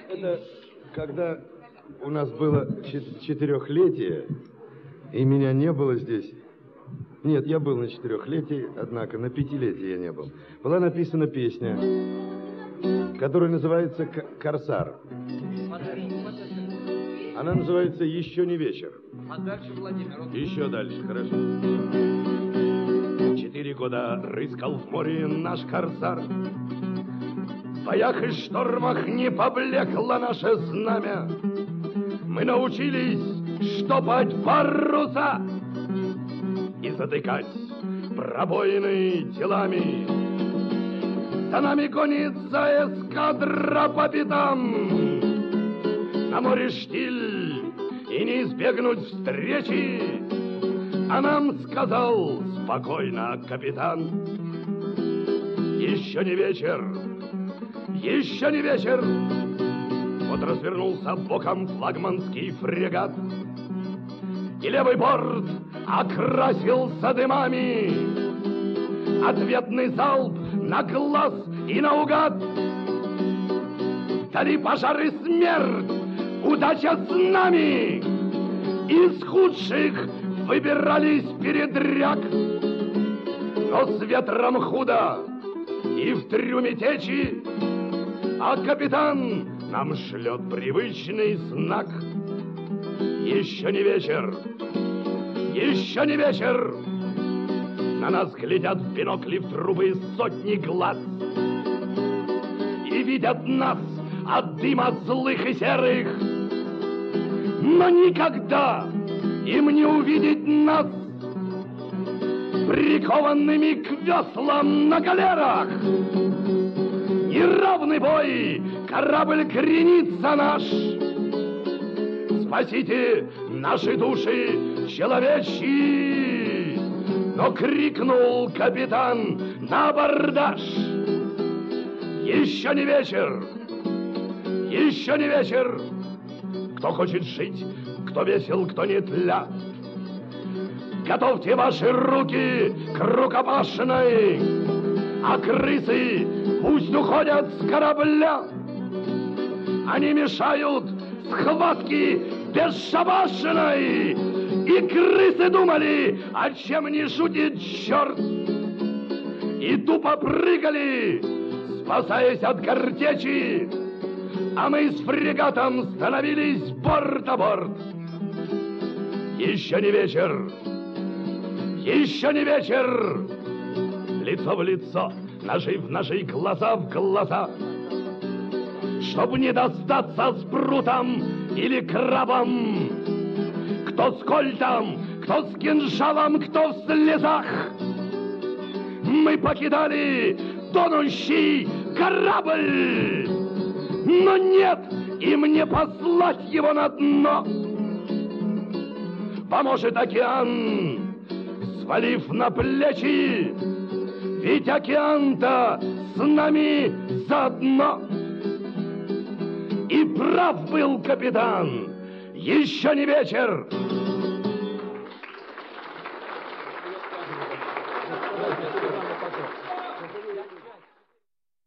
Это когда у нас было 4-летие, и меня не было здесь. Нет, я был на 4-летии, однако на 5-летие я не был. Была написана песня, которая называется «Корсар». Она называется «Еще не вечер». А дальше, Владимир? Еще дальше, хорошо. 4 года рыскал в море наш корсар. В боях и штормах не поблекло наше знамя. Мы научились штопать паруса и затыкать пробоины телами. За нами гонится эскадра по пятам. На море штиль и не избегнуть встречи. А нам сказал спокойно капитан: еще не вечер, еще не вечер. Вот развернулся боком флагманский фрегат, и левый борт окрасился дымами. Ответный залп на глаз и наугад. Вдали пожар и смерть, удача с нами. Из худших выбирались передряг. Но с ветром худо и в трюме течи, а капитан нам шлет привычный знак: еще не вечер, еще не вечер. На нас глядят в бинокли в трубы сотни глаз и видят нас от дыма злых и серых. Но никогда им не увидеть нас прикованными к веслам на галерах. Неравный бой, корабль кренится наш. Спасите наши души человечьи. Но крикнул капитан на абордаж: еще не вечер, еще не вечер. Кто хочет жить, кто весел, кто не тля, готовьте ваши руки к рукопашной. А крысы пусть уходят с корабля. Они мешают схватке бесшабашной. И крысы думали, о чем не шутит черт, и тупо прыгали, спасаясь от картечи. А мы с фрегатом становились борт о борт. Еще не вечер, еще не вечер. Лицо в лицо, ножи в ножи, глаза в глаза. Чтоб не достаться спрутом или крабом. Кто с кольтом, кто с кинжалом, кто в слезах. Мы покидали тонущий корабль. Но нет им не послать его на дно. Поможет океан, свалив на плечи. Ведь океан-то с нами заодно. И прав был капитан. Еще не вечер.